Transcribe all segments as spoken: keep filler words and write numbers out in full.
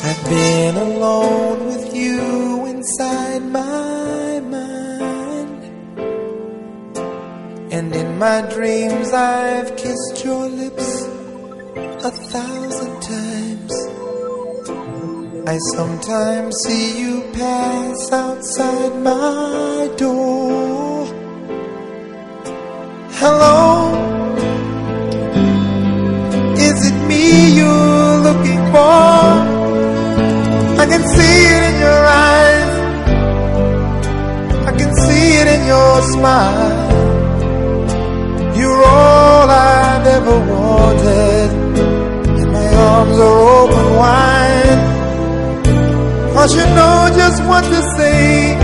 I've been alone with you inside my mind, and in my dreams I've kissed your lips a thousand times. I sometimes see you pass outside my door. Hello, is it me you're looking for? I can see it in your eyes, I can see it in your smile. You're all I've ever wanted, and my arms are open wide. 'Cause you know just what to say,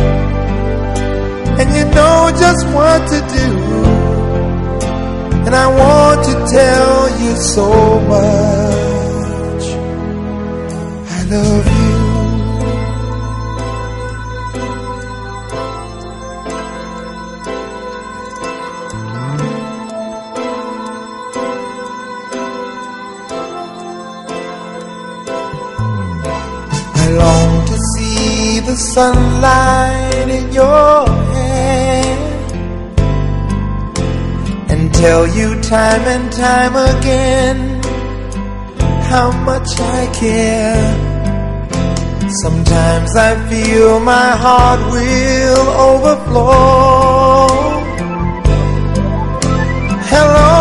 and you know just what to do, and I want to tell you so much I love you. I long to see the sunlight in your hair and tell you time and time again how much I care. Sometimes I feel my heart will overflow. Hello,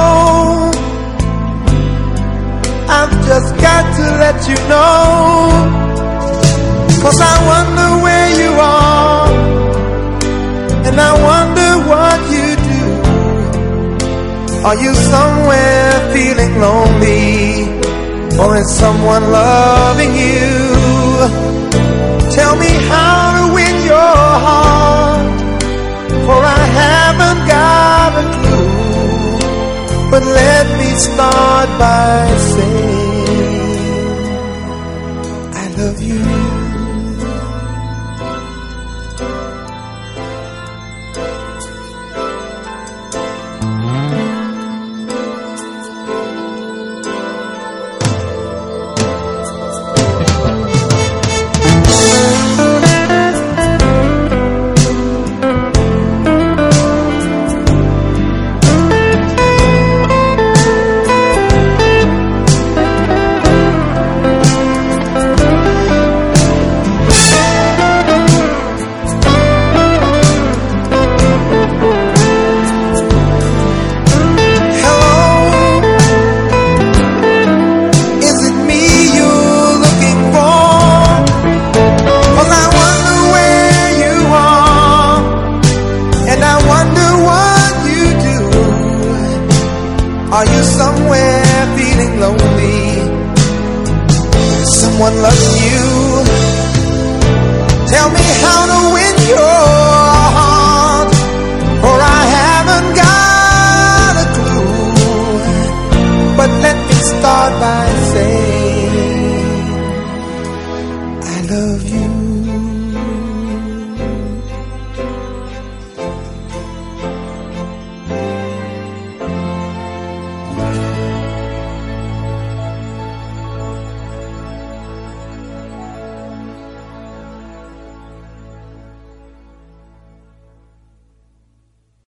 I've just got to let you know, 'cause I wonder where you are, and I wonder what you do. Are you somewhere feeling lonely, or is someone loving you? Tell me how to win your heart, for I haven't got a clue. But let me start by saying I love you. Are you somewhere feeling lonely? Is someone loving you? Tell me how to win your heart, for I haven't got a clue. But let me start by